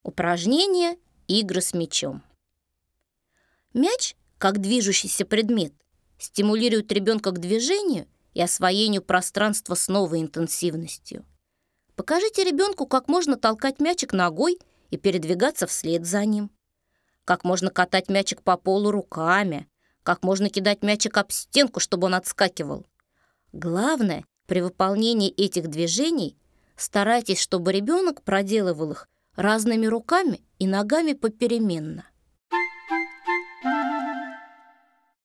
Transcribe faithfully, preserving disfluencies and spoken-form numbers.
Упражнение «Игры с мячом». Мяч, как движущийся предмет, стимулирует ребенка к движению и освоению пространства с новой интенсивностью. Покажите ребенку, как можно толкать мячик ногой и передвигаться вслед за ним, как можно катать мячик по полу руками, как можно кидать мячик об стенку, чтобы он отскакивал. Главное, при выполнении этих движений старайтесь, чтобы ребенок проделывал их разными руками и ногами попеременно.